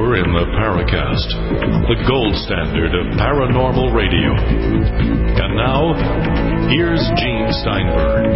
You're in the Paracast, the gold standard of paranormal radio. And now, here's Gene Steinberg.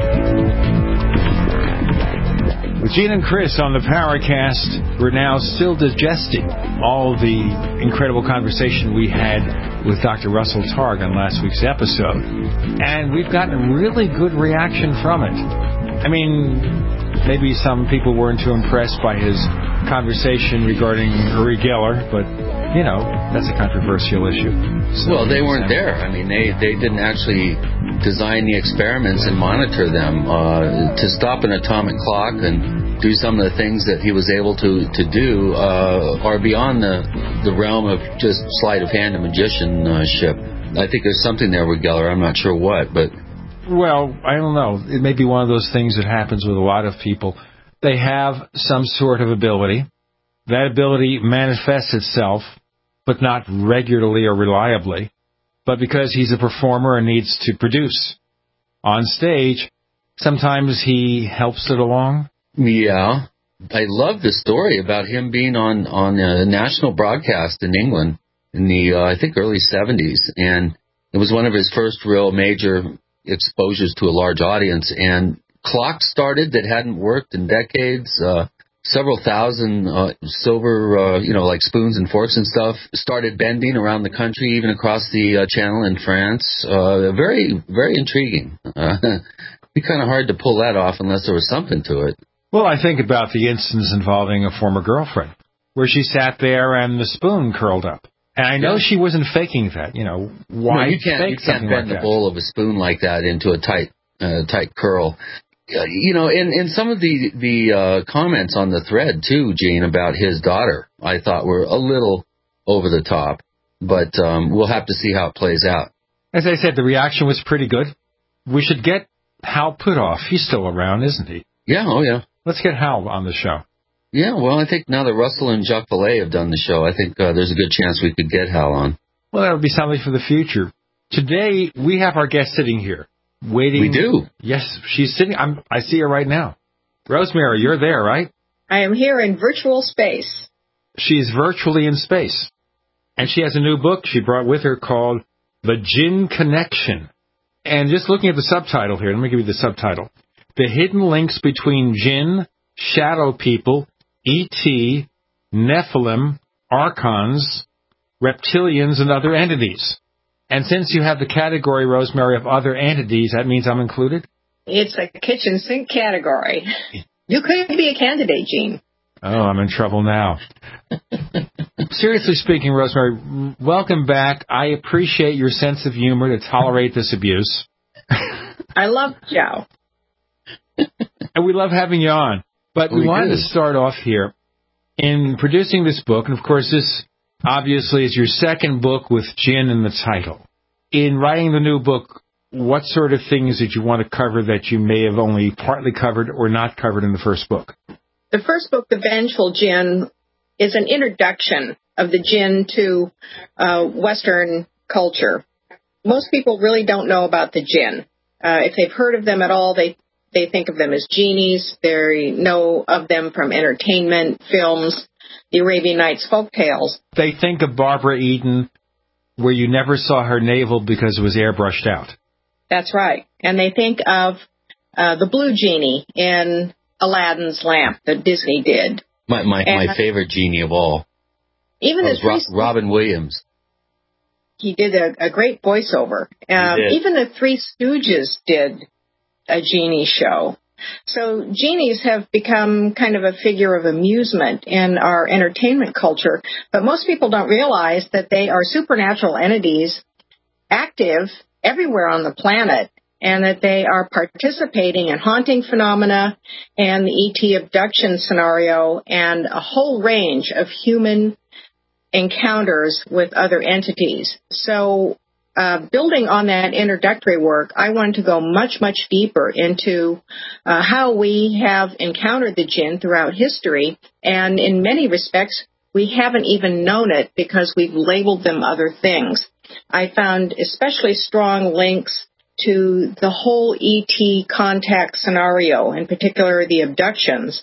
With Gene and Chris on the Paracast, we're now still digesting all the incredible conversation we had with Dr. Russell Targ on last week's episode. And we've gotten a really good reaction from it. I mean, maybe some people weren't too impressed by his conversation regarding Uri Geller, but, you know, that's a controversial issue. So, well, they weren't there. I mean, they didn't actually design the experiments and monitor them. To stop an atomic clock and do some of the things that he was able to do are beyond the realm of just sleight of hand and magicianship. I think there's something there with Geller. I'm not sure what, but... Well, I don't know. It may be one of those things that happens with a lot of people. They have some sort of ability. That ability manifests itself, but not regularly or reliably. But because he's a performer and needs to produce on stage, sometimes he helps it along. Yeah. I love the story about him being on a national broadcast in England in the, I think, early 70s. And it was one of his first real major exposures to a large audience. And clocks started that hadn't worked in decades. Several thousand silver, like spoons and forks and stuff started bending around the country, even across the channel in France. Very, very intriguing. It'd be kind of hard to pull that off unless there was something to it. Well, I think about the instance involving a former girlfriend, where she sat there and the spoon curled up. And I know she wasn't faking that. You know, why you can't bend the bowl of a spoon like that into a tight curl. And some of the comments on the thread, too, Gene, about his daughter, I thought were a little over the top. But we'll have to see how it plays out. As I said, the reaction was pretty good. We should get Hal Puthoff. He's still around, isn't he? Yeah, oh yeah. Let's get Hal on the show. Yeah, well, I think now that Russell and Jacques Vallée have done the show, I think there's a good chance we could get Hal on. Well, that would be something for the future. Today, we have our guest sitting here. Waiting. We do. Yes, she's sitting. I see her right now. Rosemary, you're there, right? I am here in virtual space. She's virtually in space. And she has a new book she brought with her called The Jinn Connection. And just looking at the subtitle here, let me give you the subtitle. The Hidden Links Between Jinn, Shadow People, E.T., Nephilim, Archons, Reptilians, and Other Entities. And since you have the category, Rosemary, of other entities, that means I'm included? It's a kitchen sink category. You could be a candidate, Gene. Oh, I'm in trouble now. Seriously speaking, Rosemary, welcome back. I appreciate your sense of humor to tolerate this abuse. I love Joe. And we love having you on. But we wanted to start off here. In producing this book, and of course this obviously is your second book with Jinn in the title. In writing the new book, what sort of things did you want to cover that you may have only partly covered or not covered in the first book? The first book, The Vengeful Jinn, is an introduction of the Jinn to Western culture. Most people really don't know about the Jinn. If they've heard of them at all, they think of them as genies. They know of them from entertainment, films, the Arabian Nights folktales. They think of Barbara Eden, where you never saw her navel because it was airbrushed out. That's right. And they think of the blue genie in Aladdin's lamp that Disney did. My favorite genie of all. Even Robin Williams. He did a great voiceover. Even the Three Stooges did a genie show. So genies have become kind of a figure of amusement in our entertainment culture, but most people don't realize that they are supernatural entities active everywhere on the planet, and that they are participating in haunting phenomena and the E.T. abduction scenario and a whole range of human encounters with other entities. So building on that introductory work, I wanted to go much, much deeper into how we have encountered the Jinn throughout history. And in many respects, we haven't even known it because we've labeled them other things. I found especially strong links to the whole ET contact scenario, in particular the abductions,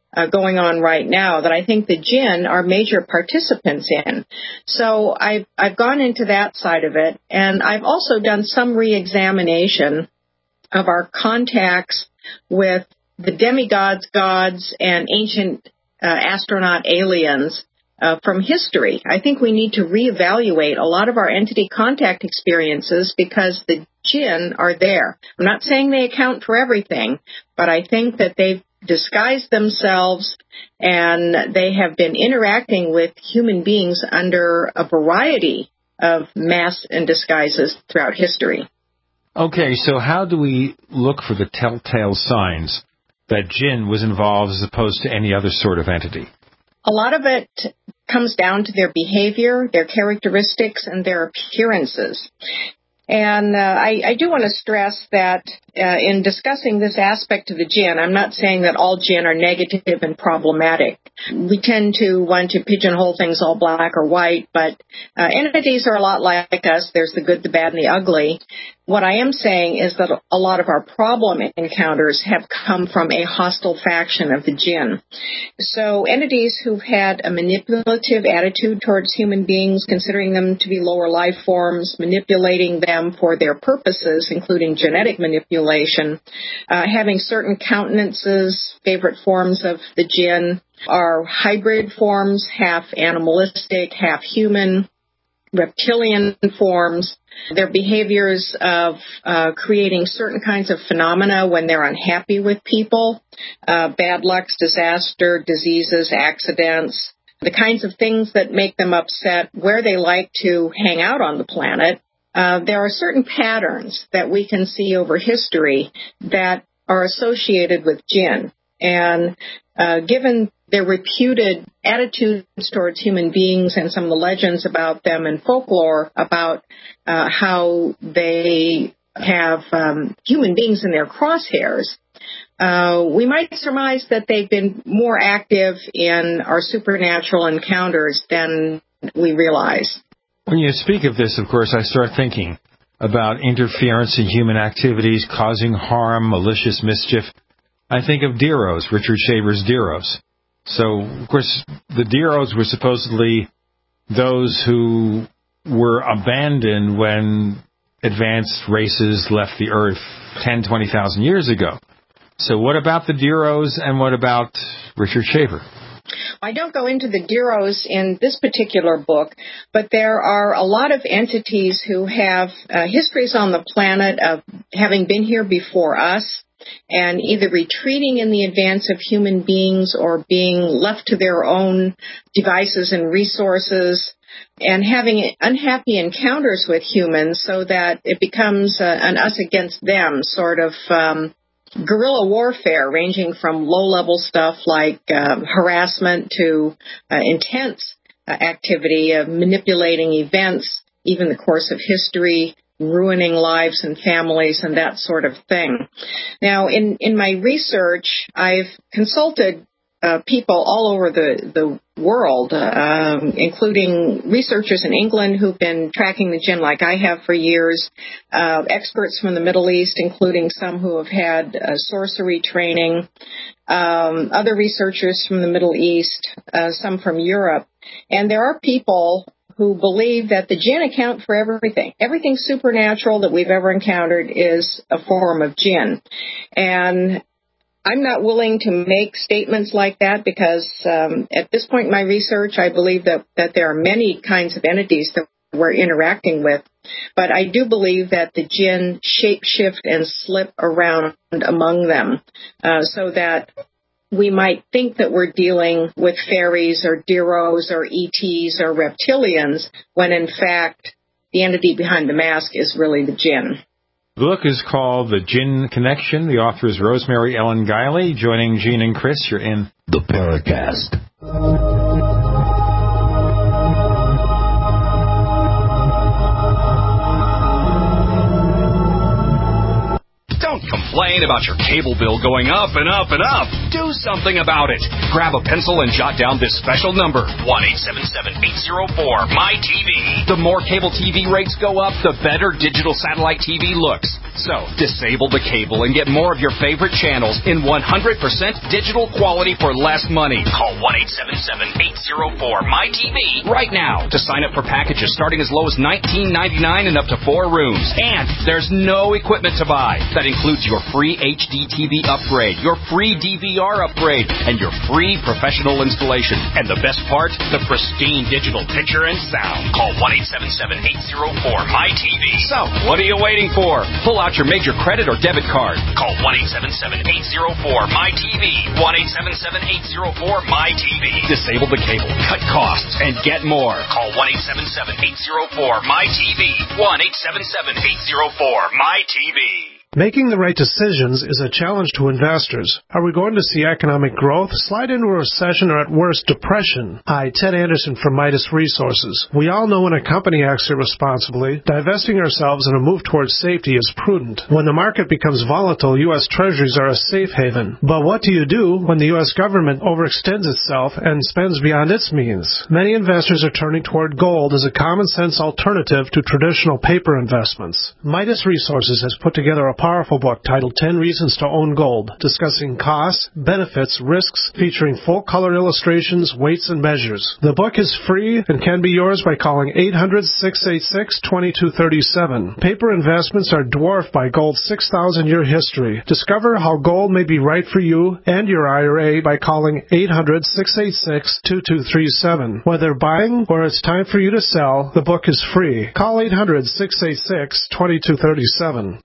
going on right now that I think the jinn are major participants in. So I've gone into that side of it, and I've also done some re-examination of our contacts with the demigods, gods, and ancient astronaut aliens from history. I think we need to reevaluate a lot of our entity contact experiences because the jinn are there. I'm not saying they account for everything, but I think that they've disguised themselves and they have been interacting with human beings under a variety of masks and disguises throughout history. Okay, so how do we look for the telltale signs that jinn was involved as opposed to any other sort of entity? A lot of it comes down to their behavior, their characteristics, and their appearances. And I do want to stress that in discussing this aspect of the jinn, I'm not saying that all jinn are negative and problematic. We tend to want to pigeonhole things all black or white, but entities are a lot like us. There's the good, the bad, and the ugly. What I am saying is that a lot of our problem encounters have come from a hostile faction of the jinn. So entities who've had a manipulative attitude towards human beings, considering them to be lower life forms, manipulating them for their purposes, including genetic manipulation, having certain countenances, favorite forms of the jinn are hybrid forms, half animalistic, half human, reptilian forms. Their behaviors of creating certain kinds of phenomena when they're unhappy with people, bad lucks, disaster, diseases, accidents, the kinds of things that make them upset, where they like to hang out on the planet. There are certain patterns that we can see over history that are associated with jinn. And given their reputed attitudes towards human beings and some of the legends about them and folklore about how they have human beings in their crosshairs, we might surmise that they've been more active in our supernatural encounters than we realize. When you speak of this, of course, I start thinking about interference in human activities, causing harm, malicious mischief. I think of Deros, Richard Shaver's Deros. So, of course, the Deros were supposedly those who were abandoned when advanced races left the Earth 10, 20,000 years ago. So what about the Deros and what about Richard Shaver? I don't go into the Deros in this particular book, but there are a lot of entities who have histories on the planet of having been here before us and either retreating in the advance of human beings or being left to their own devices and resources and having unhappy encounters with humans so that it becomes an us against them sort of guerrilla warfare, ranging from low-level stuff like harassment to intense activity of manipulating events, even the course of history, ruining lives and families and that sort of thing. Now, in my research, I've consulted people all over the world, including researchers in England who've been tracking the jinn like I have for years, experts from the Middle East, including some who have had sorcery training, other researchers from the Middle East, some from Europe. And there are people who believe that the jinn account for everything. Everything supernatural that we've ever encountered is a form of jinn. And I'm not willing to make statements like that because at this point in my research, I believe that there are many kinds of entities that we're interacting with. But I do believe that the jinn shapeshift and slip around among them so that we might think that we're dealing with fairies or Deros or ETs or reptilians when, in fact, the entity behind the mask is really the jinn. The book is called The Jinn Connection. The author is Rosemary Ellen Guiley. Joining Gene and Chris, you're in The Paracast. Don't complain about your cable bill going up and up and up. Do something about it. Grab a pencil and jot down this special number, 1-877-804-MY-TV. The more cable TV rates go up, the better digital satellite TV looks. So, disable the cable and get more of your favorite channels in 100% digital quality for less money. Call 1-877-804-MyTV right now to sign up for packages starting as low as $19.99 and up to 4 rooms. And there's no equipment to buy. That includes your free HD TV upgrade, your free DVR upgrade, and your free professional installation. And the best part, the pristine digital picture and sound. Call 1-877-804-MyTV. So, what are you waiting for? Pull out your major credit or debit card. Call 1-877-804-MyTV. 1-877-804-MyTV. Disable the cable, cut costs, and get more. Call 1-877-804-MyTV. 1-877-804-MyTV. Making the right decisions is a challenge to investors. Are we going to see economic growth, slide into a recession, or at worst, depression? Hi, Ted Anderson from Midas Resources. We all know when a company acts irresponsibly, divesting ourselves in a move towards safety is prudent. When the market becomes volatile, U.S. Treasuries are a safe haven. But what do you do when the U.S. government overextends itself and spends beyond its means? Many investors are turning toward gold as a common-sense alternative to traditional paper investments. Midas Resources has put together a powerful book titled 10 Reasons to Own Gold, discussing costs, benefits, risks, featuring full-color illustrations, weights, and measures. The book is free and can be yours by calling 800-686-2237. Paper investments are dwarfed by gold's 6,000-year history. Discover how gold may be right for you and your IRA by calling 800-686-2237. Whether buying or it's time for you to sell, the book is free. Call 800-686-2237.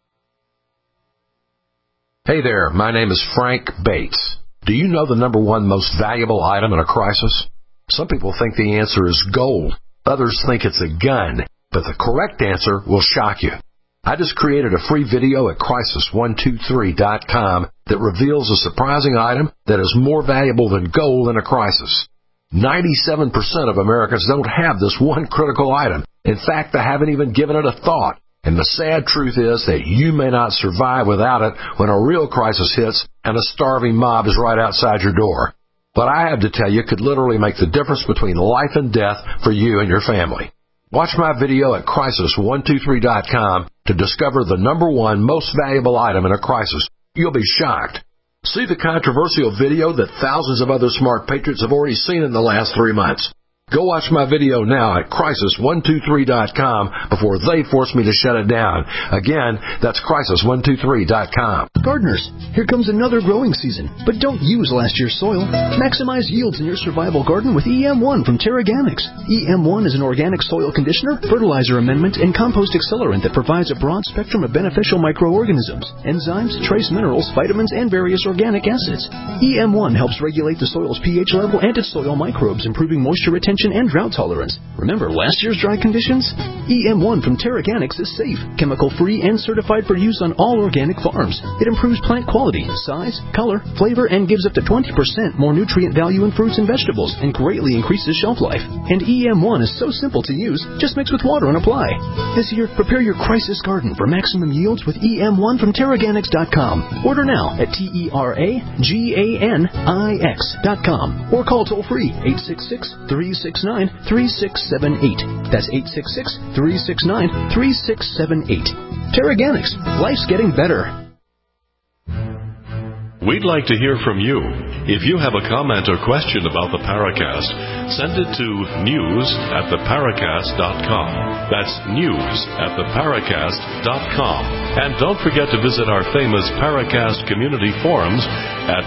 Hey there, my name is Frank Bates. Do you know the number one most valuable item in a crisis? Some people think the answer is gold. Others think it's a gun. But the correct answer will shock you. I just created a free video at crisis123.com that reveals a surprising item that is more valuable than gold in a crisis. 97% of Americans don't have this one critical item. In fact, they haven't even given it a thought. And the sad truth is that you may not survive without it when a real crisis hits and a starving mob is right outside your door. What I have to tell you could literally make the difference between life and death for you and your family. Watch my video at crisis123.com to discover the number one most valuable item in a crisis. You'll be shocked. See the controversial video that thousands of other smart patriots have already seen in the last 3 months. Go watch my video now at crisis123.com before they force me to shut it down. Again, that's crisis123.com. Gardeners, here comes another growing season, but don't use last year's soil. Maximize yields in your survival garden with EM1 from Terraganics. EM1 is an organic soil conditioner, fertilizer amendment, and compost accelerant that provides a broad spectrum of beneficial microorganisms, enzymes, trace minerals, vitamins, and various organic acids. EM1 helps regulate the soil's pH level and its soil microbes, improving moisture retention and drought tolerance. Remember last year's dry conditions? EM1 from Terraganics is safe, chemical-free, and certified for use on all organic farms. It improves plant quality, size, color, flavor, and gives up to 20% more nutrient value in fruits and vegetables, and greatly increases shelf life. And EM1 is so simple to use, just mix with water and apply. This year, prepare your crisis garden for maximum yields with EM1 from Terraganics.com. Order now at TerraGanix.com or call toll-free 866-369-3678. That's 866-369-3678. Terraganics. Life's getting better. We'd like to hear from you. If you have a comment or question about the Paracast, send it to news@theparacast.com. That's news@theparacast.com. And don't forget to visit our famous Paracast community forums at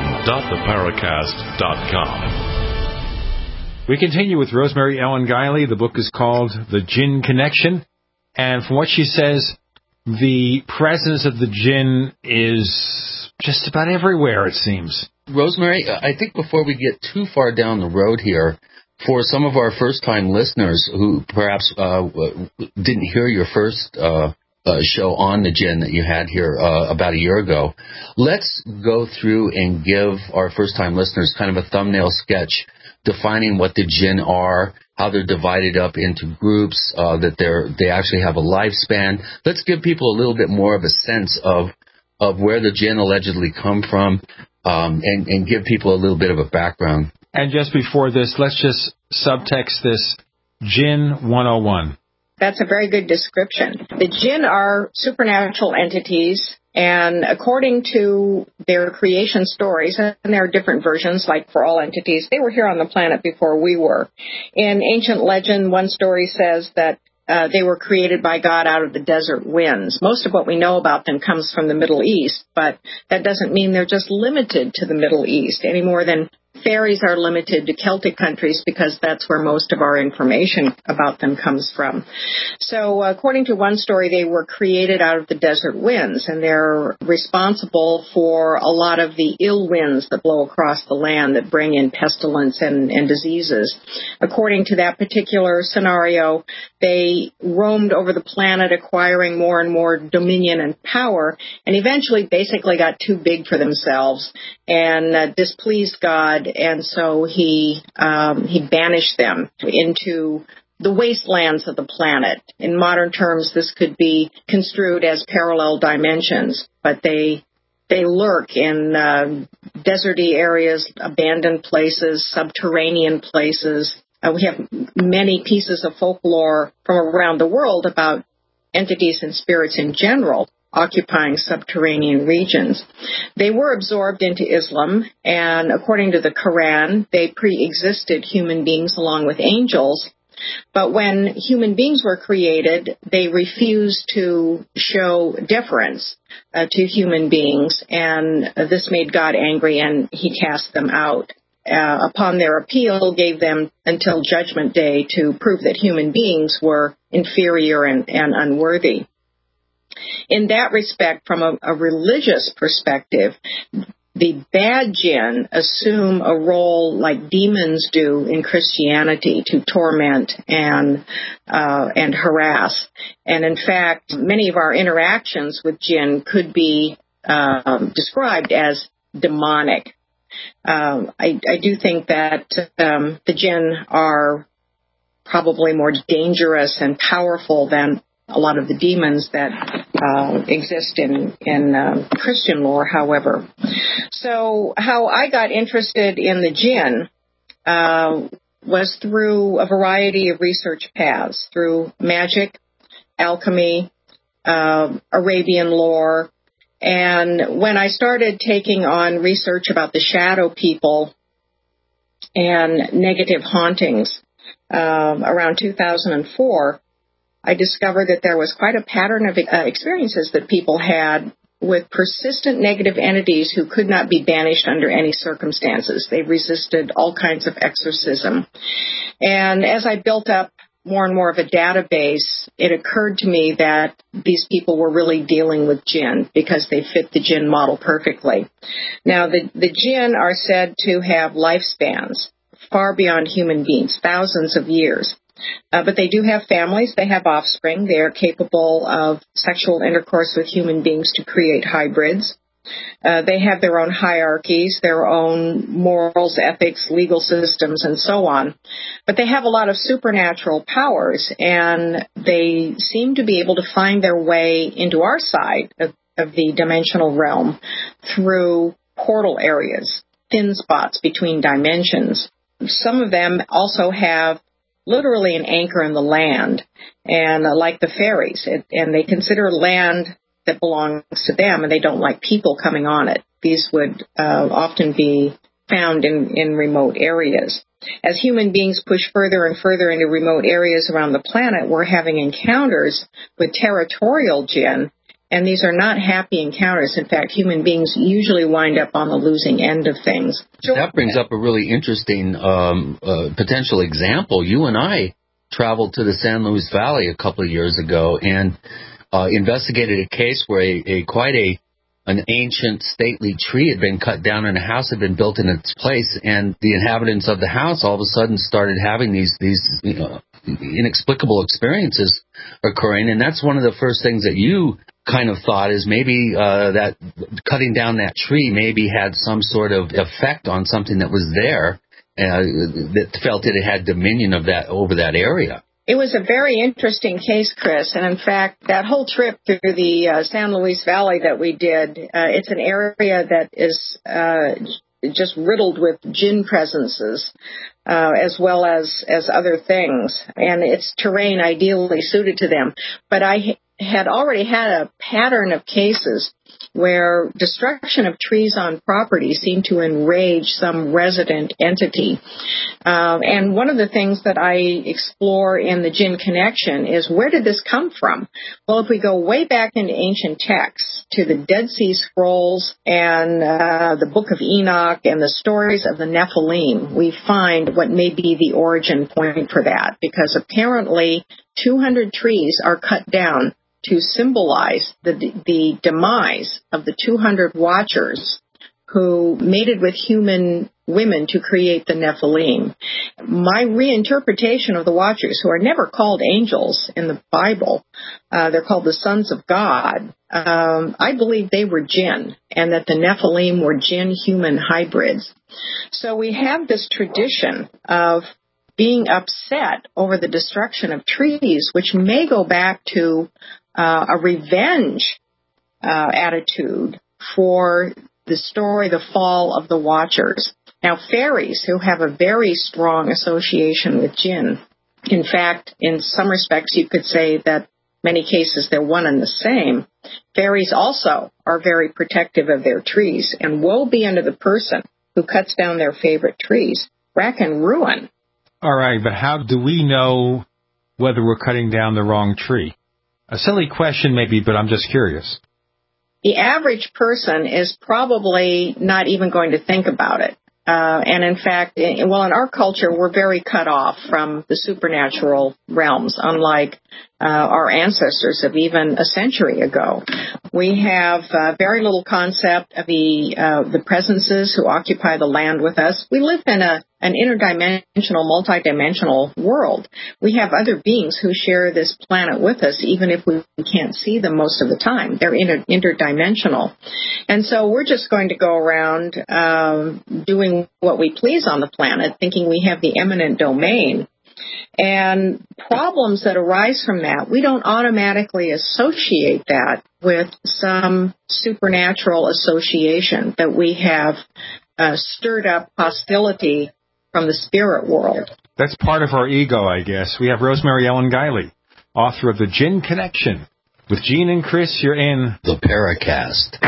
forum.theparacast.com. We continue with Rosemary Ellen Guiley. The book is called The Jinn Connection. And from what she says, the presence of the jinn is just about everywhere, it seems. Rosemary, I think before we get too far down the road here, for some of our first-time listeners who perhaps didn't hear your first show on the jinn that you had here about a year ago, let's go through and give our first-time listeners kind of a thumbnail sketch defining what the jinn are, how they're divided up into groups, that they actually have a lifespan. Let's give people a little bit more of a sense of where the jinn allegedly come from, and give people a little bit of a background. And just before this, let's just subtext this. Jinn 101. That's a very good description. The jinn are supernatural entities, and according to their creation stories, and there are different versions, like for all entities, they were here on the planet before we were. In ancient legend, one story says that they were created by God out of the desert winds. Most of what we know about them comes from the Middle East, but that doesn't mean they're just limited to the Middle East any more than fairies are limited to Celtic countries, because that's where most of our information about them comes from. So according to one story, they were created out of the desert winds, and they're responsible for a lot of the ill winds that blow across the land that bring in pestilence and diseases. According to that particular scenario, they roamed over the planet, acquiring more and more dominion and power, and eventually basically got too big for themselves and displeased God. And so he banished them into the wastelands of the planet. In modern terms, this could be construed as parallel dimensions, but they lurk in deserty areas, abandoned places, subterranean places. We have many pieces of folklore from around the world about entities and spirits in general occupying subterranean regions. They were absorbed into Islam, and according to the Quran, they pre-existed human beings along with angels. But when human beings were created, they refused to show deference to human beings, and this made God angry, and he cast them out. Upon their appeal, gave them until Judgment Day to prove that human beings were inferior and unworthy. In that respect, from a religious perspective, the bad jinn assume a role like demons do in Christianity, to torment and harass. And in fact, many of our interactions with jinn could be described as demonic. I do think that the jinn are probably more dangerous and powerful than a lot of the demons that exist in Christian lore, however. So how I got interested in the jinn was through a variety of research paths, through magic, alchemy, Arabian lore. And when I started taking on research about the shadow people and negative hauntings around 2004, I discovered that there was quite a pattern of experiences that people had with persistent negative entities who could not be banished under any circumstances. They resisted all kinds of exorcism. And as I built up more and more of a database, it occurred to me that these people were really dealing with jinn because they fit the jinn model perfectly. Now, the jinn are said to have lifespans far beyond human beings, thousands of years. But they do have families, they have offspring, they are capable of sexual intercourse with human beings to create hybrids. They have their own hierarchies, their own morals, ethics, legal systems, and so on. But they have a lot of supernatural powers, and they seem to be able to find their way into our side of the dimensional realm through portal areas, thin spots between dimensions. Some of them also have literally an anchor in the land, and like the fairies, and they consider land that belongs to them, and they don't like people coming on it. These would often be found in remote areas. As human beings push further and further into remote areas around the planet, we're having encounters with territorial jinn, and these are not happy encounters. In fact, human beings usually wind up on the losing end of things. That brings up a really interesting potential example. You and I traveled to the San Luis Valley a couple of years ago and investigated a case where quite an ancient stately tree had been cut down and a house had been built in its place, and the inhabitants of the house all of a sudden started having these inexplicable experiences occurring. And that's one of the first things that you kind of thought is maybe that cutting down that tree maybe had some sort of effect on something that was there that felt that it had dominion of that over that area. It was a very interesting case, Chris, and in fact, that whole trip through the San Luis Valley that we did, it's an area that is just riddled with jinn presences, as well as other things, and it's terrain ideally suited to them. But I had already had a pattern of cases where destruction of trees on property seemed to enrage some resident entity. And one of the things that I explore in the Jinn Connection is, where did this come from? Well, if we go way back into ancient texts, to the Dead Sea Scrolls and the Book of Enoch and the stories of the Nephilim, we find what may be the origin point for that, because apparently 200 trees are cut down to symbolize the demise of the 200 watchers who mated with human women to create the Nephilim. My reinterpretation of the watchers, who are never called angels in the Bible, they're called the sons of God. I believe they were jinn, and that the Nephilim were jinn-human hybrids. So we have this tradition of being upset over the destruction of trees, which may go back to a revenge attitude for the story, the fall of the Watchers. Now, fairies, who have a very strong association with jinn, in fact, in some respects, you could say that many cases they're one and the same. Fairies also are very protective of their trees, and woe be unto the person who cuts down their favorite trees. Rack and ruin. All right, but how do we know whether we're cutting down the wrong tree? A silly question maybe, but I'm just curious. The average person is probably not even going to think about it. And in fact, in our culture, we're very cut off from the supernatural realms, unlike our ancestors of even a century ago. We have very little concept of the presences who occupy the land with us. We live in an interdimensional, multidimensional world. We have other beings who share this planet with us, even if we can't see them most of the time. They're interdimensional. And so we're just going to go around doing what we please on the planet, thinking we have the eminent domain. And problems that arise from that, we don't automatically associate that with some supernatural association that we have stirred up hostility from the spirit world. That's part of our ego, I guess. We have Rosemary Ellen Guiley, author of The Jinn Connection. With Gene and Chris, you're in The Paracast.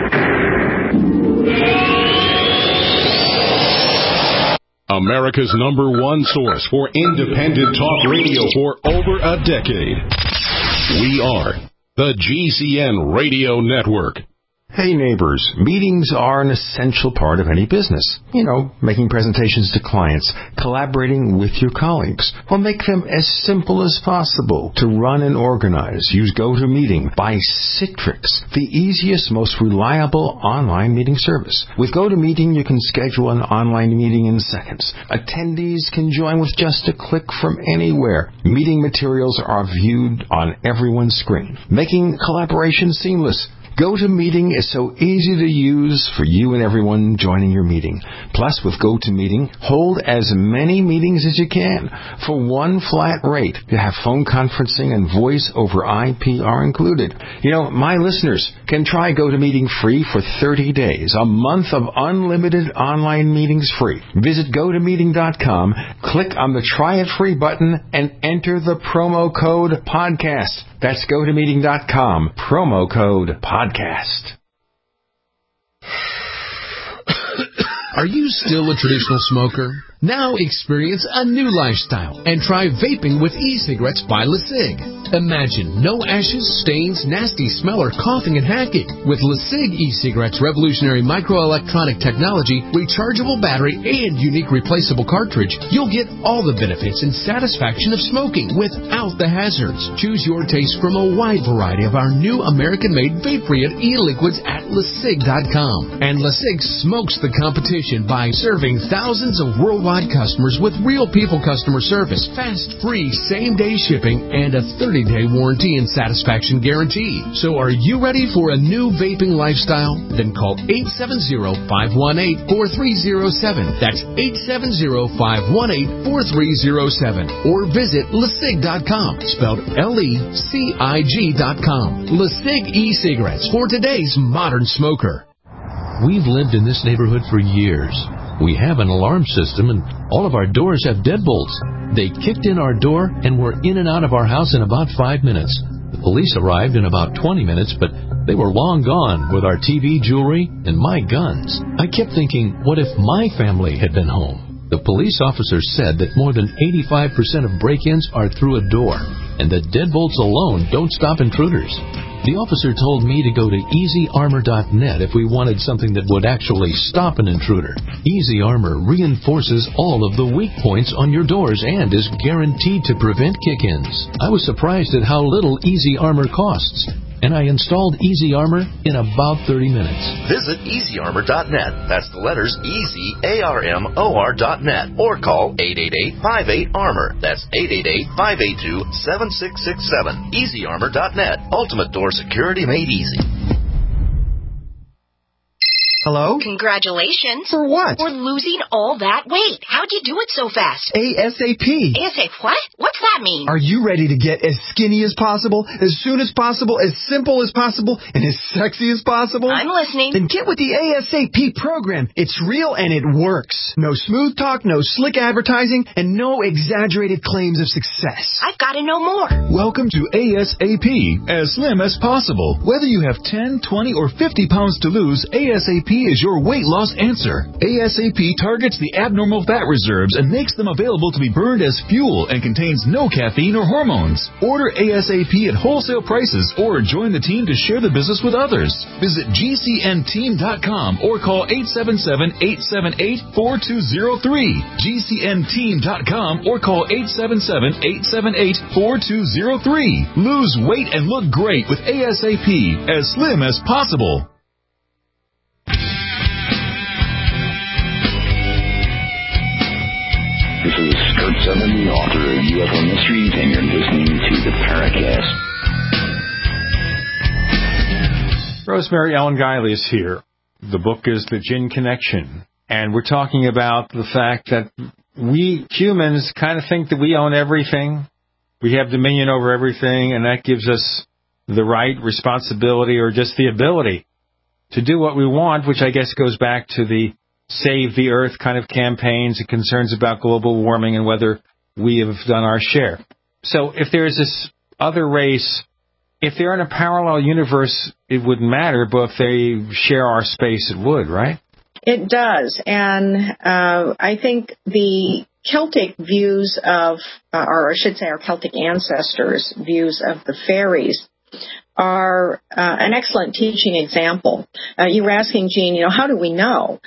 America's #1 source for independent talk radio for over a decade. We are the GCN Radio Network. Hey neighbors, meetings are an essential part of any business. You know, making presentations to clients, collaborating with your colleagues. Well, make them as simple as possible to run and organize. Use GoToMeeting by Citrix, the easiest, most reliable online meeting service. With GoToMeeting, you can schedule an online meeting in seconds. Attendees can join with just a click from anywhere. Meeting materials are viewed on everyone's screen, making collaboration seamless. GoToMeeting is so easy to use for you and everyone joining your meeting. Plus, with GoToMeeting, hold as many meetings as you can for one flat rate. You have phone conferencing and voice over IP are included. You know, my listeners can try GoToMeeting free for 30 days, a month of unlimited online meetings free. Visit GoToMeeting.com, click on the Try It Free button, and enter the promo code PODCAST. That's GoToMeeting.com, promo code PODCAST. Are you still a traditional smoker? Now experience a new lifestyle and try vaping with e-cigarettes by LeSig. Imagine no ashes, stains, nasty smell, or coughing and hacking. With LeSig e-cigarettes' revolutionary microelectronic technology, rechargeable battery, and unique replaceable cartridge, you'll get all the benefits and satisfaction of smoking without the hazards. Choose your taste from a wide variety of our new American-made vape-free e-liquids at LeSig.com. And LeSig smokes the competition by serving thousands of worldwide customers with real people customer service, fast, free, same-day shipping, and a 30-day warranty and satisfaction guarantee. So are you ready for a new vaping lifestyle? Then call 870-518-4307. That's 870-518-4307. Or visit LeSig.com, spelled LECIG.com. LeSig e-cigarettes for today's modern smoker. We've lived in this neighborhood for years. We have an alarm system, and all of our doors have deadbolts. They kicked in our door and were in and out of our house in about 5 minutes. The police arrived in about 20 minutes, but they were long gone with our TV, jewelry, and my guns. I kept thinking, what if my family had been home? The police officer said that more than 85% of break-ins are through a door, and that deadbolts alone don't stop intruders. The officer told me to go to EasyArmor.net if we wanted something that would actually stop an intruder. Easy Armor reinforces all of the weak points on your doors and is guaranteed to prevent kick-ins. I was surprised at how little Easy Armor costs, and I installed Easy Armor in about 30 minutes. Visit EasyArmor.net. That's the letters EasyArmor.net. Or call 888-58-ARMOR. That's 888-582-7667. EasyArmor.net. Ultimate door security made easy. Hello? Congratulations. For what? For losing all that weight. How'd you do it so fast? ASAP. ASAP what? What's that mean? Are you ready to get as skinny as possible, as soon as possible, as simple as possible, and as sexy as possible? I'm listening. Then get with the ASAP program. It's real and it works. No smooth talk, no slick advertising, and no exaggerated claims of success. I've got to know more. Welcome to ASAP, as slim as possible. Whether you have 10, 20, or 50 pounds to lose, ASAP is your weight loss answer. ASAP targets the abnormal fat reserves and makes them available to be burned as fuel and contains no caffeine or hormones. Order ASAP at wholesale prices or join the team to share the business with others. Visit GCNteam.com or call 877-878-4203. GCNteam.com or call 877-878-4203. Lose weight and look great with ASAP, as slim as possible. This is Kurt Sutherland, author of UFO Mysteries, and you're listening to the Paracast. Rosemary Ellen Guiley is here. The book is The Jinn Connection, and we're talking about the fact that we humans kind of think that we own everything. We have dominion over everything, and that gives us the right, responsibility, or just the ability to do what we want, which I guess goes back to the Save the Earth kind of campaigns and concerns about global warming and whether we have done our share. So if there's this other race, if they're in a parallel universe, it wouldn't matter, but if they share our space, it would, right? It does. And I think the Celtic views of, or I should say our Celtic ancestors' views of the fairies are an excellent teaching example. You were asking, Jean, how do we know?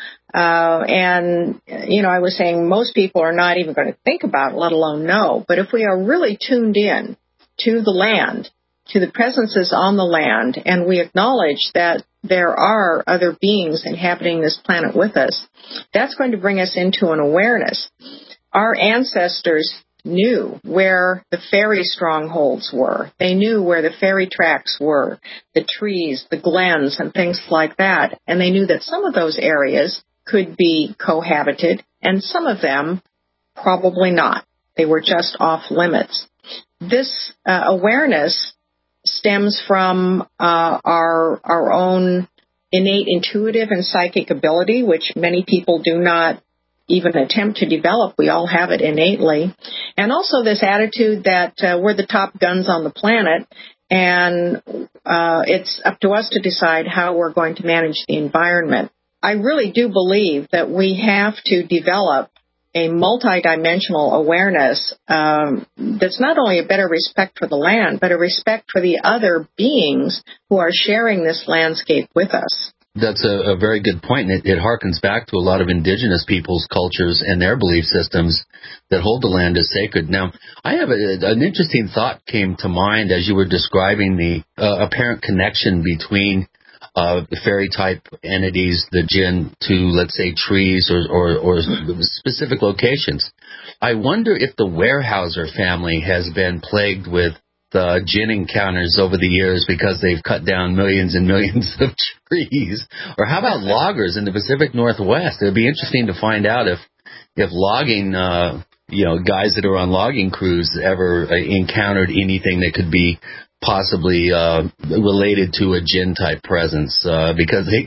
And I was saying most people are not even going to think about it, let alone know. But if we are really tuned in to the land, to the presences on the land, and we acknowledge that there are other beings inhabiting this planet with us, that's going to bring us into an awareness. Our ancestors knew where the fairy strongholds were. They knew where the fairy tracks were, the trees, the glens, and things like that. And they knew that some of those areas could be cohabited, and some of them probably not. They were just off limits. This awareness stems from our own innate intuitive and psychic ability, which many people do not even attempt to develop. We all have it innately. And also this attitude that we're the top guns on the planet, and it's up to us to decide how we're going to manage the environment. I really do believe that we have to develop a multidimensional awareness that's not only a better respect for the land, but a respect for the other beings who are sharing this landscape with us. That's a very good point, and it harkens back to a lot of indigenous peoples' cultures and their belief systems that hold the land as sacred. Now, I have an interesting thought came to mind as you were describing the apparent connection between the fairy-type entities, the jinn, to, let's say, trees or specific locations. I wonder if the Weyerhaeuser family has been plagued with jinn encounters over the years because they've cut down millions and millions of trees. Or how about loggers in the Pacific Northwest? It would be interesting to find out if logging, guys that are on logging crews ever encountered anything that could be possibly related to a jinn-type presence, because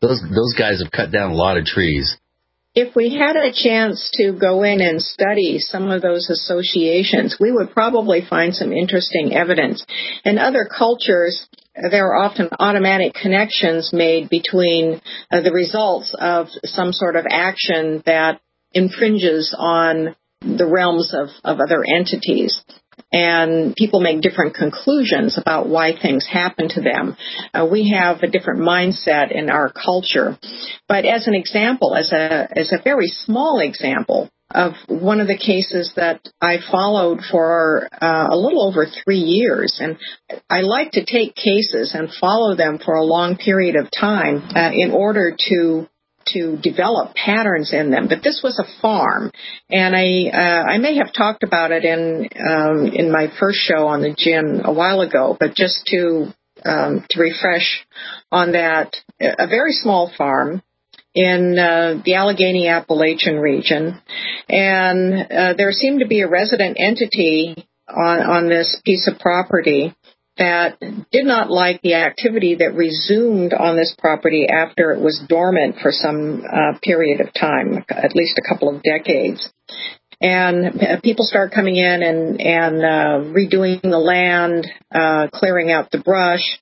those guys have cut down a lot of trees. If we had a chance to go in and study some of those associations, we would probably find some interesting evidence. In other cultures, there are often automatic connections made between the results of some sort of action that infringes on the realms of other entities. And people make different conclusions about why things happen to them. We have a different mindset in our culture. But as an example, as a very small example of one of the cases that I followed for a little over 3 years, and I like to take cases and follow them for a long period of time in order to develop patterns in them. But this was a farm, and I may have talked about it in my first show on the gin a while ago, but just to refresh on that, a very small farm in the Allegheny Appalachian region, and there seemed to be a resident entity on this piece of property that did not like the activity that resumed on this property after it was dormant for some period of time, at least a couple of decades. And people start coming in and redoing the land, clearing out the brush,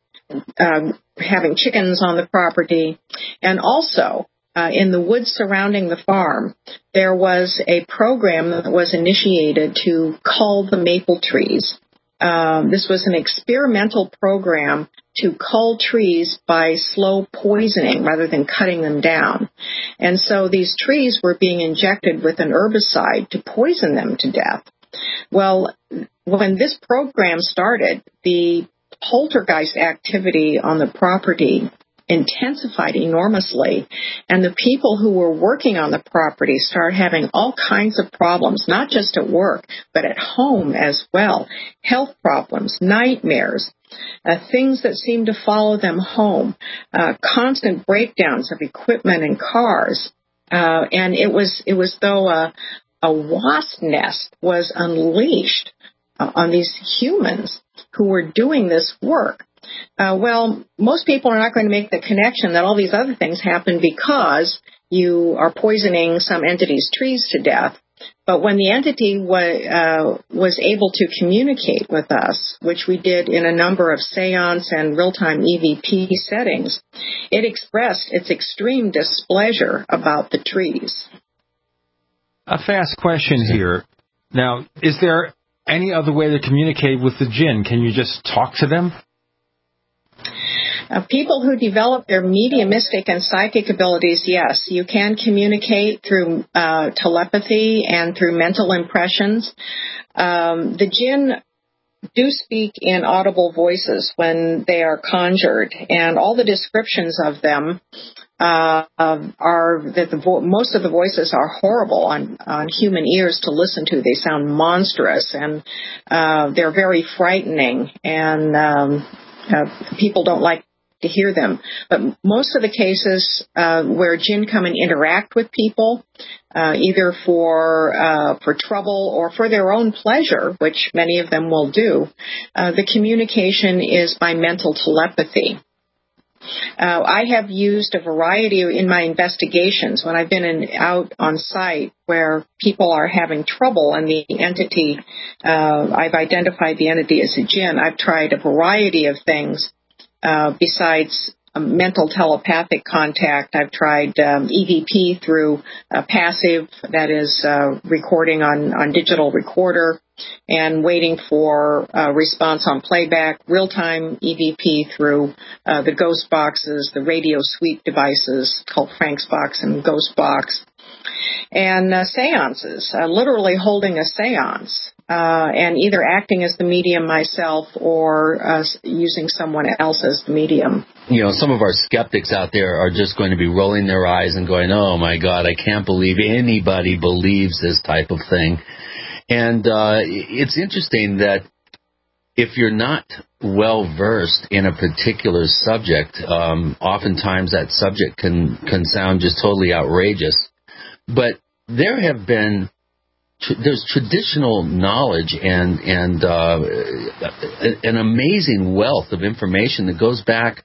having chickens on the property. And also, in the woods surrounding the farm, there was a program that was initiated to cull the maple trees. This was an experimental program to cull trees by slow poisoning rather than cutting them down. And so these trees were being injected with an herbicide to poison them to death. Well, when this program started, the poltergeist activity on the property intensified enormously, and the people who were working on the property started having all kinds of problems, not just at work, but at home as well. Health problems, nightmares, things that seemed to follow them home, constant breakdowns of equipment and cars. And it was though a wasp nest was unleashed on these humans who were doing this work. Well, most people are not going to make the connection that all these other things happen because you are poisoning some entity's trees to death. But when the entity was able to communicate with us, which we did in a number of seance and real-time EVP settings, it expressed its extreme displeasure about the trees. A fast question here. Now, is there any other way to communicate with the jinn? Can you just talk to them? People who develop their mediumistic and psychic abilities, yes, you can communicate through telepathy and through mental impressions. The jinn do speak in audible voices when they are conjured, and all the descriptions of them are that most of the voices are horrible on human ears to listen to. They sound monstrous, and they're very frightening, and people don't like to hear them. But most of the cases where jinn come and interact with people, either for trouble or for their own pleasure, which many of them will do, the communication is by mental telepathy. I have used a variety in my investigations when I've been out on site where people are having trouble and the entity, I've identified the entity as a jinn. I've tried a variety of things besides mental telepathic contact. I've tried EVP through passive, that is recording on digital recorder and waiting for response on playback, real-time EVP through the ghost boxes, the radio sweep devices called Frank's Box and Ghost Box, and seances, literally holding a seance. And either acting as the medium myself or using someone else as the medium. You know, some of our skeptics out there are just going to be rolling their eyes and going, oh, my God, I can't believe anybody believes this type of thing. And it's interesting that if you're not well-versed in a particular subject, oftentimes that subject can sound just totally outrageous. But there have been... There's traditional knowledge and an amazing wealth of information that goes back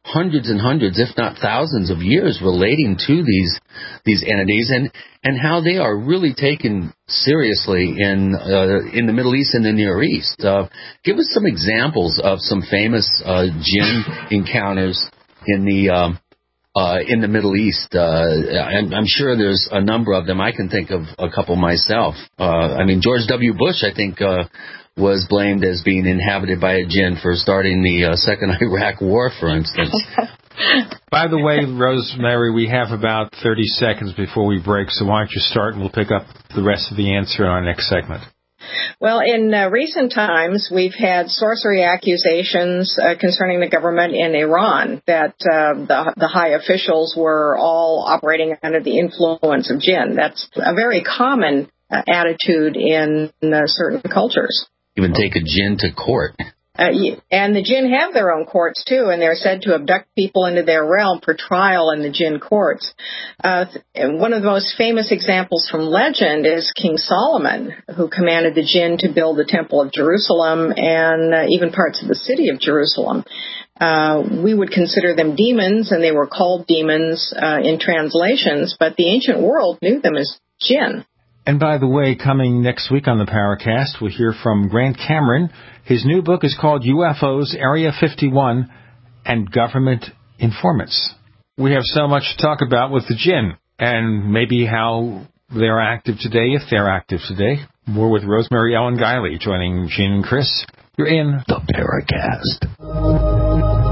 hundreds and hundreds, if not thousands of years relating to these entities and how they are really taken seriously in the Middle East and the Near East. Give us some examples of some famous jinn encounters in the Middle East. I'm sure there's a number of them. I can think of a couple myself. George W. Bush, I think, was blamed as being inhabited by a jinn for starting the Second Iraq War, for instance. By the way, Rosemary, we have about 30 seconds before we break, so why don't you start and we'll pick up the rest of the answer in our next segment. Well, in recent times, we've had sorcery accusations concerning the government in Iran that the high officials were all operating under the influence of jinn. That's a very common attitude in certain cultures. Even take a jinn to court. And the jinn have their own courts, too, and they're said to abduct people into their realm for trial in the jinn courts. One of the most famous examples from legend is King Solomon, who commanded the jinn to build the Temple of Jerusalem and even parts of the city of Jerusalem. We would consider them demons, and they were called demons in translations, but the ancient world knew them as jinn. And by the way, coming next week on the Paracast, we'll hear from Grant Cameron. His new book is called UFOs, Area 51, and Government Informants. We have so much to talk about with the jinn, and maybe how they're active today, if they're active today. More with Rosemary Ellen Guiley, joining Gene and Chris. You're in the Paracast.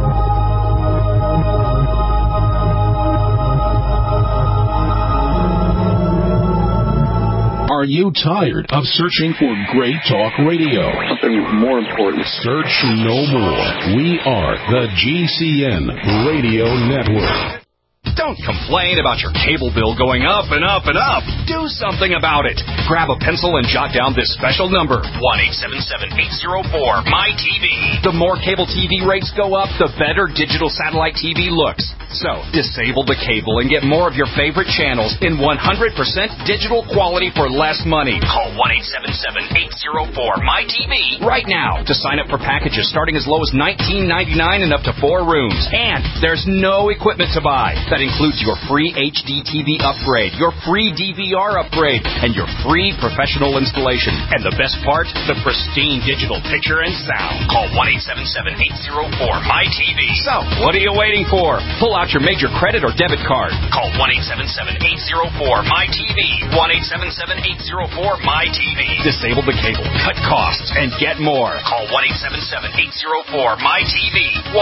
Are you tired of searching for great talk radio? Something more important. Search no more. We are the GCN Radio Network. Don't complain about your cable bill going up and up and up. Do something about it. Grab a pencil and jot down this special number, 1-877-804-MY-TV. The more cable TV rates go up, the better digital satellite TV looks. So, disable the cable and get more of your favorite channels in 100% digital quality for less money. Call 1-877-804-MY-TV right now to sign up for packages starting as low as $19.99 and up to 4 rooms. And there's no equipment to buy. That includes your free HD TV upgrade, your free DVR upgrade, and your free professional installation. And the best part, the pristine digital picture and sound. Call 1-877-804-MY-TV. So, what are you waiting for? Pull out your major credit or debit card. Call 1-877-804-MY-TV. 1-877-804-MY-TV. Disable the cable, cut costs, and get more. Call 1-877-804-MY-TV.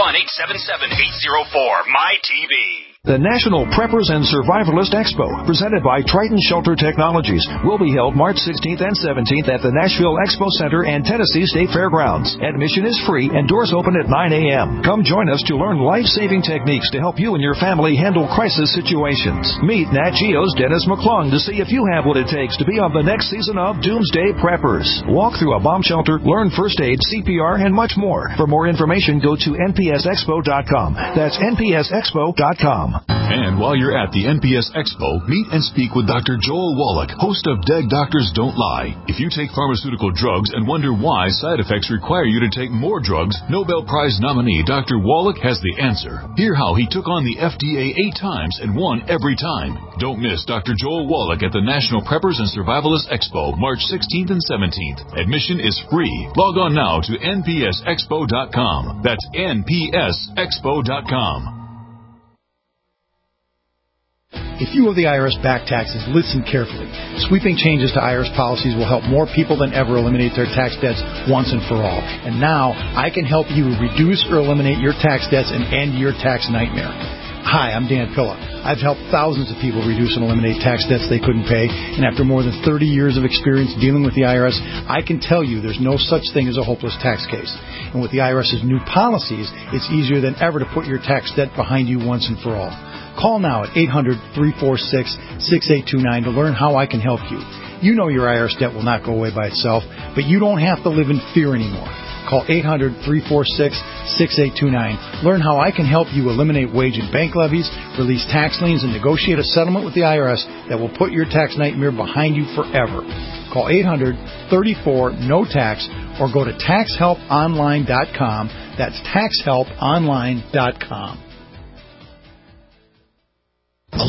1-877-804-MY-TV. The National Preppers and Survivalists Expo, presented by Triton Shelter Technologies, will be held March 16th and 17th at the Nashville Expo Center and Tennessee State Fairgrounds. Admission is free and doors open at 9 a.m. Come join us to learn life-saving techniques to help you and your family handle crisis situations. Meet Nat Geo's Dennis McClung to see if you have what it takes to be on the next season of Doomsday Preppers. Walk through a bomb shelter, learn first aid, CPR, and much more. For more information, go to npsexpo.com. That's npsexpo.com. And while you're at the NPS Expo, meet and speak with Dr. Joel Wallach, host of Deg Doctors Don't Lie. If you take pharmaceutical drugs and wonder why side effects require you to take more drugs, Nobel Prize nominee Dr. Wallach has the answer. Hear how he took on the FDA 8 times and won every time. Don't miss Dr. Joel Wallach at the National Preppers and Survivalists Expo, March 16th and 17th. Admission is free. Log on now to npsexpo.com. That's npsexpo.com. If you owe the IRS back taxes, listen carefully. Sweeping changes to IRS policies will help more people than ever eliminate their tax debts once and for all. And now, I can help you reduce or eliminate your tax debts and end your tax nightmare. Hi, I'm Dan Pilla. I've helped thousands of people reduce and eliminate tax debts they couldn't pay, and after more than 30 years of experience dealing with the IRS, I can tell you there's no such thing as a hopeless tax case. And with the IRS's new policies, it's easier than ever to put your tax debt behind you once and for all. Call now at 800-346-6829 to learn how I can help you. You know your IRS debt will not go away by itself, but you don't have to live in fear anymore. Call 800-346-6829. Learn how I can help you eliminate wage and bank levies, release tax liens, and negotiate a settlement with the IRS that will put your tax nightmare behind you forever. Call 800-34-NO-TAX or go to TaxHelpOnline.com. That's TaxHelpOnline.com.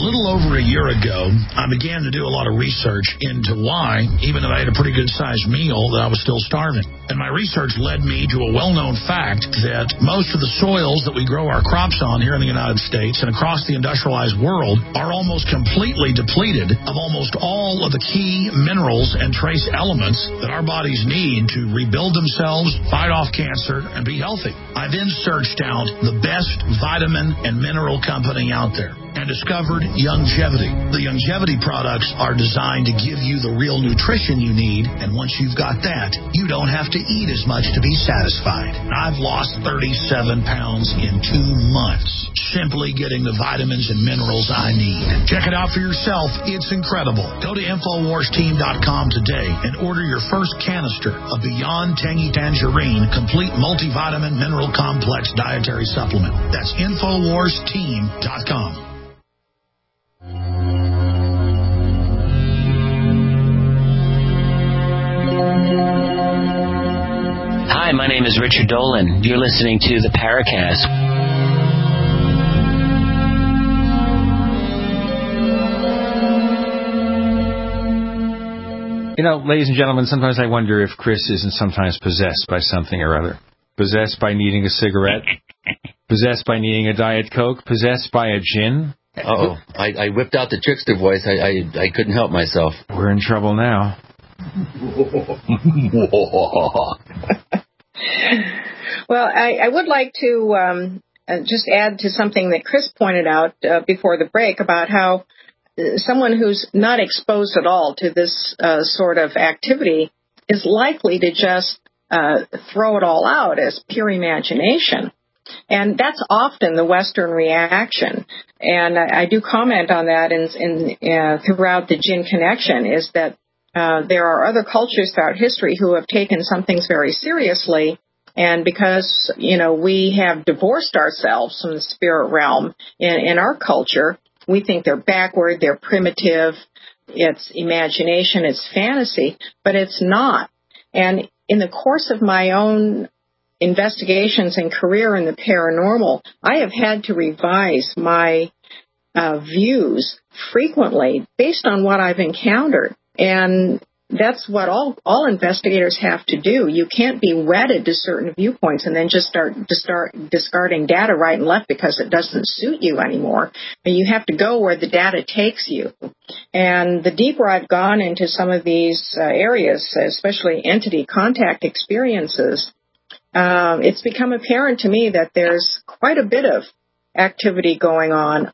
little over a year ago, I began to do a lot of research into why, even though I had a pretty good-sized meal, that I was still starving. And my research led me to a well-known fact that most of the soils that we grow our crops on here in the United States and across the industrialized world are almost completely depleted of almost all of the key minerals and trace elements that our bodies need to rebuild themselves, fight off cancer, and be healthy. I then searched out the best vitamin and mineral company out there and discovered Youngevity. The Youngevity products are designed to give you the real nutrition you need, and once you've got that, you don't have to eat as much to be satisfied. I've lost 37 pounds in 2 months, simply getting the vitamins and minerals I need. Check it out for yourself. It's incredible. Go to InfoWarsTeam.com today and order your first canister of Beyond Tangy Tangerine Complete Multivitamin Mineral Complex Dietary Supplement. That's InfoWarsTeam.com. Hi, my name is Richard Dolan. You're listening to the Paracast. You know, ladies and gentlemen, sometimes I wonder if Chris isn't sometimes possessed by something or other. Possessed by needing a cigarette. Possessed by needing a Diet Coke. Possessed by a gin. Uh-oh. I whipped out the trickster voice. I couldn't help myself. We're in trouble now. Well, I would like to just add to something that Chris pointed out before the break about how someone who's not exposed at all to this sort of activity is likely to just throw it all out as pure imagination. And that's often the Western reaction. And I do comment on that throughout the Gin Connection, is that there are other cultures throughout history who have taken some things very seriously. And because, we have divorced ourselves from the spirit realm in our culture, we think they're backward, they're primitive, it's imagination, it's fantasy, but it's not. And in the course of my own investigations and career in the paranormal, I have had to revise my views frequently based on what I've encountered. And that's what all investigators have to do. You can't be wedded to certain viewpoints and then just start discarding data right and left because it doesn't suit you anymore. And you have to go where the data takes you. And the deeper I've gone into some of these areas, especially entity contact experiences, it's become apparent to me that there's quite a bit of activity going on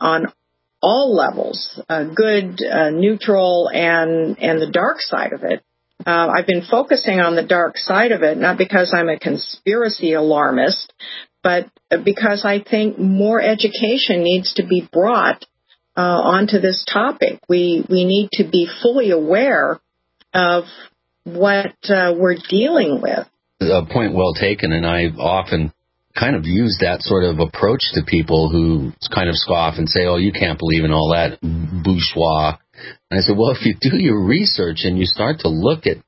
all levels, good, neutral, and the dark side of it. I've been focusing on the dark side of it, not because I'm a conspiracy alarmist, but because I think more education needs to be brought onto this topic. We need to be fully aware of what we're dealing with. A point well taken, and I've often kind of use that sort of approach to people who kind of scoff and say, oh, you can't believe in all that bourgeois. And I said, well, if you do your research and you start to look at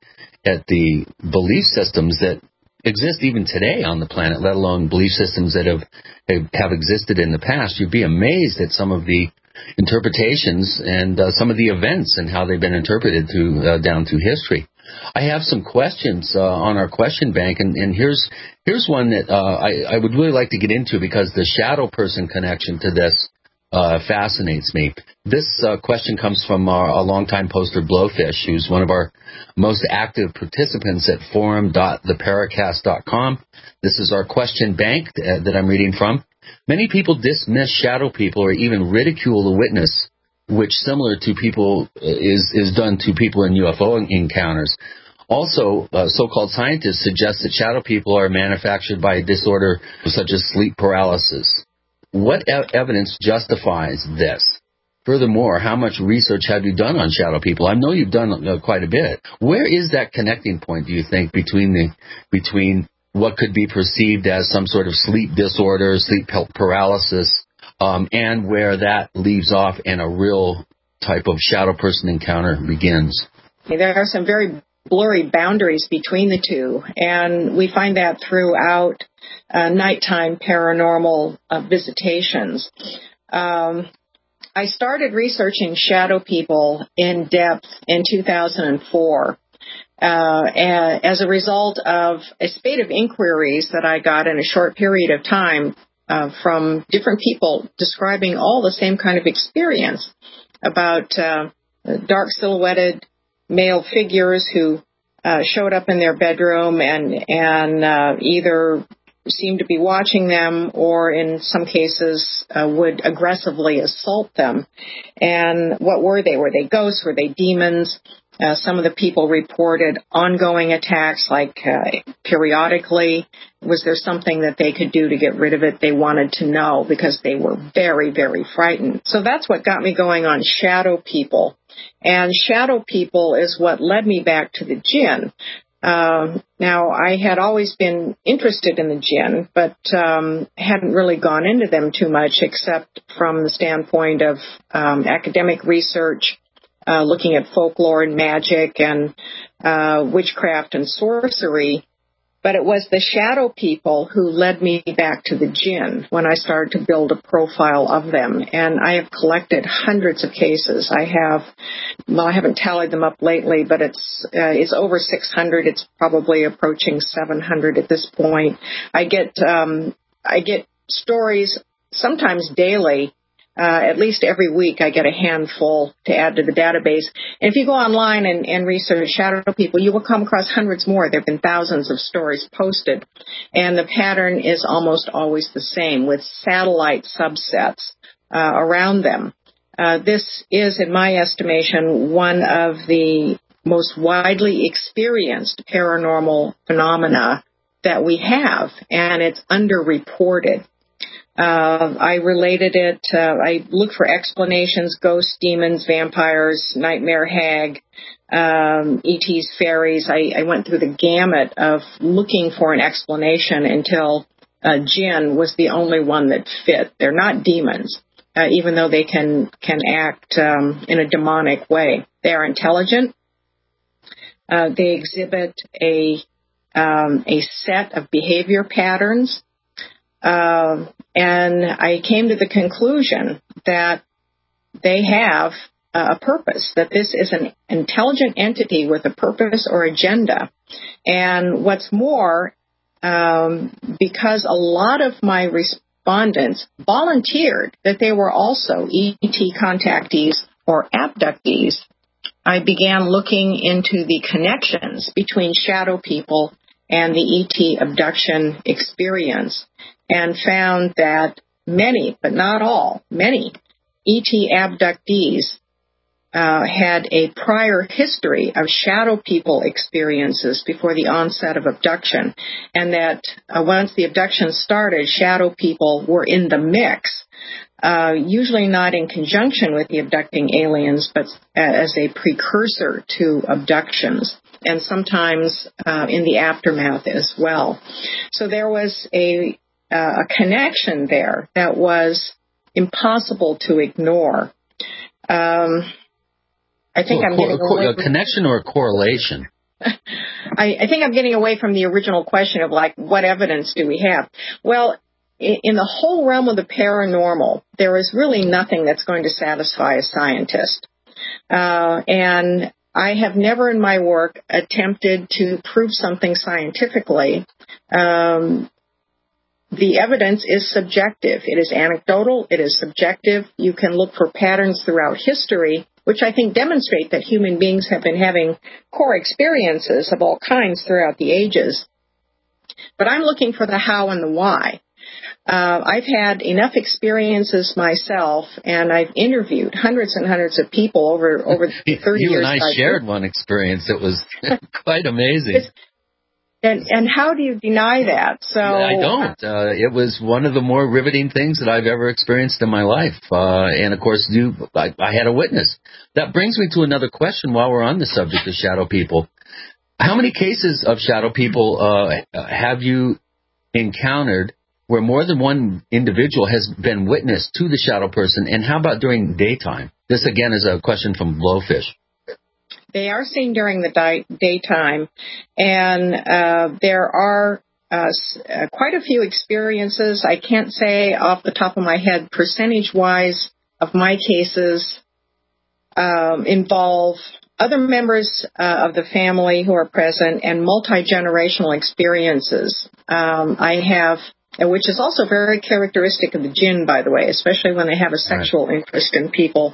the belief systems that exist even today on the planet, let alone belief systems that have existed in the past, you'd be amazed at some of the interpretations and some of the events and how they've been interpreted down through history. I have some questions on our question bank, and here's one that I would really like to get into because the shadow person connection to this fascinates me. This question comes from a longtime poster, Blowfish, who's one of our most active participants at forum.theparacast.com. This is our question bank that I'm reading from. Many people dismiss shadow people or even ridicule the witness, which similar to people is done to people in UFO encounters. Also, so-called scientists suggest that shadow people are manufactured by a disorder such as sleep paralysis. What evidence justifies this? Furthermore, how much research have you done on shadow people? I know you've done quite a bit. Where is that connecting point, do you think, between what could be perceived as some sort of sleep disorder, sleep paralysis, and where that leaves off and a real type of shadow person encounter begins? There are some very blurry boundaries between the two, and we find that throughout nighttime paranormal visitations. I I started researching shadow people in depth in 2004 as a result of a spate of inquiries that I got in a short period of time from different people describing all the same kind of experience about dark silhouetted male figures who showed up in their bedroom and either seemed to be watching them or in some cases would aggressively assault them. And what were they? Were they ghosts? Were they demons? Some of the people reported ongoing attacks, like periodically. Was there something that they could do to get rid of it? They wanted to know because they were very, very frightened. So that's what got me going on shadow people. And shadow people is what led me back to the jinn. Now, I had always been interested in the jinn, but hadn't really gone into them too much except from the standpoint of academic research, looking at folklore and magic and witchcraft and sorcery. But it was the shadow people who led me back to the jinn when I started to build a profile of them. And I have collected hundreds of cases. I haven't tallied them up lately, but it's over 600. It's probably approaching 700 at this point. I get stories sometimes daily. At least every week I get a handful to add to the database. And if you go online and research shadow people, you will come across hundreds more. There have been thousands of stories posted. And the pattern is almost always the same with satellite subsets around them. This is, in my estimation, one of the most widely experienced paranormal phenomena that we have, and it's underreported. I related it, I looked for explanations, ghosts, demons, vampires, nightmare hag, ETs, fairies. I went through the gamut of looking for an explanation until jinn was the only one that fit. They're not demons, even though they can act in a demonic way. They are intelligent. They exhibit a set of behavior patterns. And I came to the conclusion that they have a purpose, that this is an intelligent entity with a purpose or agenda. And what's more, because a lot of my respondents volunteered that they were also ET contactees or abductees, I began looking into the connections between shadow people and the ET abduction experience, and found that many, but not all, many ET abductees had a prior history of shadow people experiences before the onset of abduction, and that once the abduction started, shadow people were in the mix, usually not in conjunction with the abducting aliens, but as a precursor to abductions, and sometimes in the aftermath as well. So there was a connection there that was impossible to ignore. I think I'm getting away a connection or a correlation? I think I'm getting away from the original question of, like, what evidence do we have? Well, in the whole realm of the paranormal, there is really nothing that's going to satisfy a scientist. And I have never in my work attempted to prove something scientifically. The evidence is subjective. It is anecdotal. It is subjective. You can look for patterns throughout history, which I think demonstrate that human beings have been having core experiences of all kinds throughout the ages. But I'm looking for the how and the why. I've had enough experiences myself, and I've interviewed hundreds and hundreds of people over the 30 years. You and I shared one experience. It was quite amazing. And how do you deny that? So I don't. It was one of the more riveting things that I've ever experienced in my life. And, of course, I had a witness. That brings me to another question while we're on the subject of shadow people. How many cases of shadow people have you encountered where more than one individual has been witness to the shadow person? And how about during daytime? This, again, is a question from Blowfish. They are seen during the daytime, and there are quite a few experiences. I can't say off the top of my head percentage-wise of my cases involve other members of the family who are present and multi-generational experiences. I have, which is also very characteristic of the jinn, by the way, especially when they have a sexual interest in people,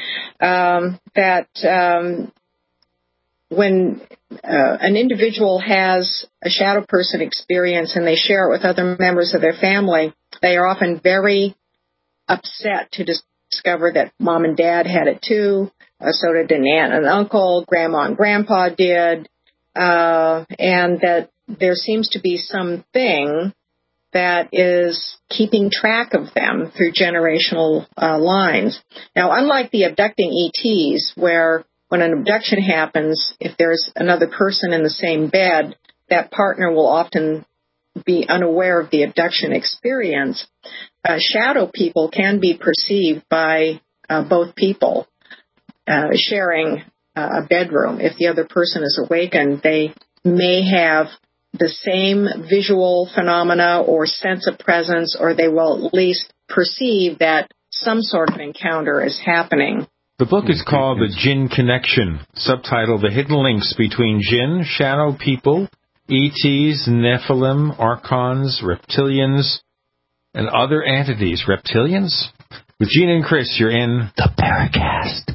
when an individual has a shadow person experience and they share it with other members of their family, they are often very upset to discover that mom and dad had it too, so did an aunt and uncle, grandma and grandpa did, and that there seems to be something that is keeping track of them through generational lines. Now, unlike the abducting ETs, where when an abduction happens, if there's another person in the same bed, that partner will often be unaware of the abduction experience. Shadow people can be perceived by both people sharing a bedroom. If the other person is awakened, they may have the same visual phenomena or sense of presence, or they will at least perceive that some sort of encounter is happening. The book is called The Jinn Connection, subtitled The Hidden Links Between Jinn, Shadow People, ETs, Nephilim, Archons, Reptilians, and Other Entities. Reptilians? With Gina and Chris, you're in The Paracast.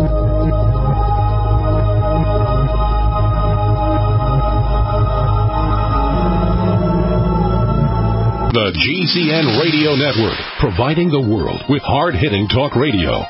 The GCN Radio Network, providing the world with hard-hitting talk radio.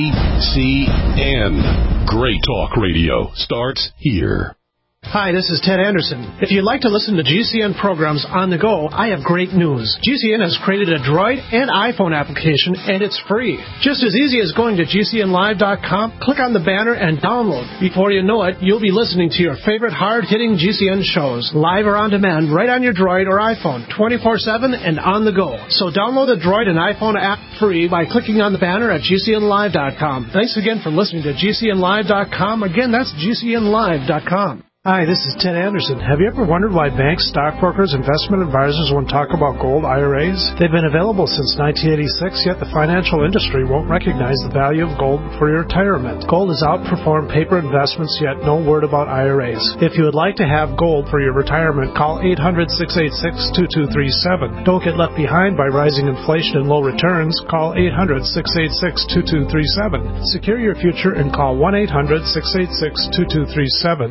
GCN. Great talk radio starts here. Hi, this is Ted Anderson. If you'd like to listen to GCN programs on the go, I have great news. GCN has created a Droid and iPhone application, and it's free. Just as easy as going to GCNlive.com, click on the banner, and download. Before you know it, you'll be listening to your favorite hard-hitting GCN shows, live or on demand, right on your Droid or iPhone, 24/7 and on the go. So download the Droid and iPhone app free by clicking on the banner at GCNlive.com. Thanks again for listening to GCNlive.com. Again, that's GCNlive.com. Hi, this is Ted Anderson. Have you ever wondered why banks, stockbrokers, investment advisors won't talk about gold IRAs? They've been available since 1986, yet the financial industry won't recognize the value of gold for your retirement. Gold has outperformed paper investments, yet no word about IRAs. If you would like to have gold for your retirement, call 800-686-2237. Don't get left behind by rising inflation and low returns. Call 800-686-2237. Secure your future and call 1-800-686-2237.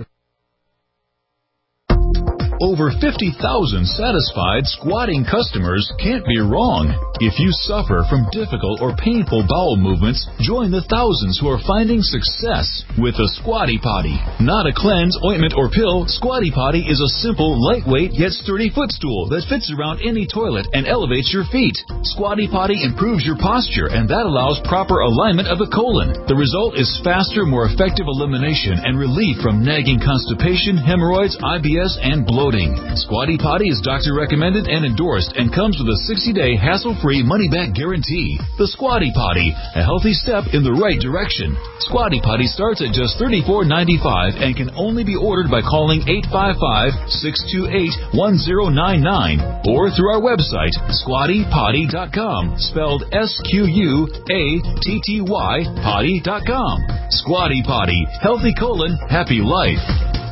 Over 50,000 satisfied squatting customers can't be wrong. If you suffer from difficult or painful bowel movements, join the thousands who are finding success with the Squatty Potty. Not a cleanse, ointment, or pill, Squatty Potty is a simple, lightweight, yet sturdy footstool that fits around any toilet and elevates your feet. Squatty Potty improves your posture, and that allows proper alignment of the colon. The result is faster, more effective elimination and relief from nagging constipation, hemorrhoids, IBS, and bloating. Squatty Potty is doctor recommended and endorsed and comes with a 60-day hassle-free money-back guarantee. The Squatty Potty, a healthy step in the right direction. Squatty Potty starts at just $34.95 and can only be ordered by calling 855-628-1099 or through our website, squattypotty.com, spelled SQUATTY potty.com. Squatty Potty, healthy colon, happy life.